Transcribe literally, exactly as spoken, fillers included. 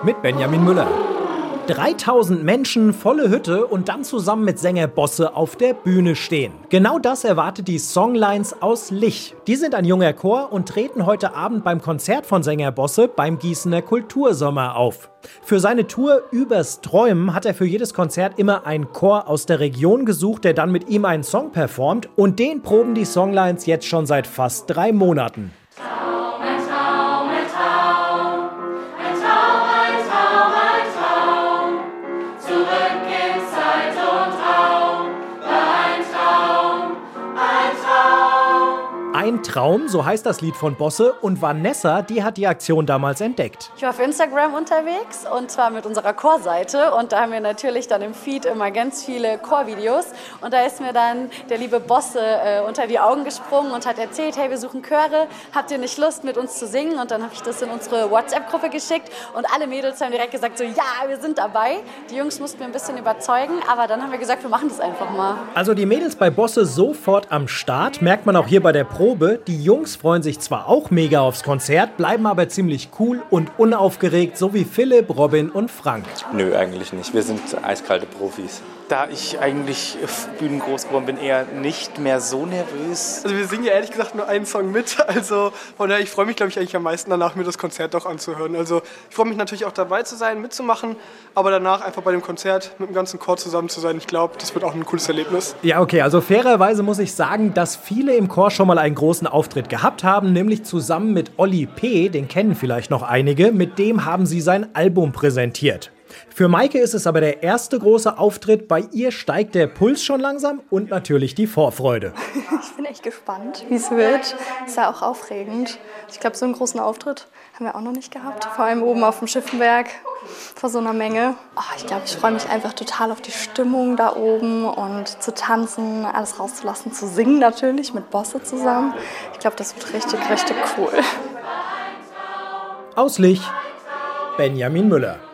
mit Benjamin Müller. dreitausend Menschen, volle Hütte und dann zusammen mit Sänger Bosse auf der Bühne stehen. Genau das erwartet die Songlines aus Lich. Die sind ein junger Chor und treten heute Abend beim Konzert von Sänger Bosse beim Gießener Kultursommer auf. Für seine Tour Übers Träumen hat er für jedes Konzert immer einen Chor aus der Region gesucht, der dann mit ihm einen Song performt. Und den proben die Songlines jetzt schon seit fast drei Monaten. Ein Traum, so heißt das Lied von Bosse, und Vanessa, die hat die Aktion damals entdeckt. Ich war auf Instagram unterwegs und zwar mit unserer Chorseite und da haben wir natürlich dann im Feed immer ganz viele Chorvideos und da ist mir dann der liebe Bosse äh, unter die Augen gesprungen und hat erzählt, hey, wir suchen Chöre, habt ihr nicht Lust mit uns zu singen? Und dann habe ich das in unsere WhatsApp-Gruppe geschickt und alle Mädels haben direkt gesagt, so ja, wir sind dabei. Die Jungs mussten mir ein bisschen überzeugen, aber dann haben wir gesagt, wir machen das einfach mal. Also die Mädels bei Bosse sofort am Start, merkt man auch hier bei der Probe. Die Jungs freuen sich zwar auch mega aufs Konzert, bleiben aber ziemlich cool und unaufgeregt, so wie Philipp, Robin und Frank. Nö, eigentlich nicht. Wir sind eiskalte Profis. Da ich eigentlich Bühnen groß geworden bin, eher nicht mehr so nervös. Also wir singen ja ehrlich gesagt nur einen Song mit, also von daher, ich freue mich, glaube ich, eigentlich am meisten danach, mir das Konzert auch anzuhören. Also ich freue mich natürlich auch dabei zu sein, mitzumachen, aber danach einfach bei dem Konzert mit dem ganzen Chor zusammen zu sein, ich glaube, das wird auch ein cooles Erlebnis. Ja, okay, also fairerweise muss ich sagen, dass viele im Chor schon mal einen großen Auftritt gehabt haben, nämlich zusammen mit Olli P., den kennen vielleicht noch einige, mit dem haben sie sein Album präsentiert. Für Maike ist es aber der erste große Auftritt. Bei ihr steigt der Puls schon langsam und natürlich die Vorfreude. Ich bin echt gespannt, wie es wird. Ist ja auch aufregend. Ich glaube, so einen großen Auftritt haben wir auch noch nicht gehabt. Vor allem oben auf dem Schiffenberg vor so einer Menge. Oh, ich glaube, ich freue mich einfach total auf die Stimmung da oben und zu tanzen, alles rauszulassen, zu singen natürlich mit Bosse zusammen. Ich glaube, das wird richtig, richtig cool. Aus Lich, Benjamin Müller.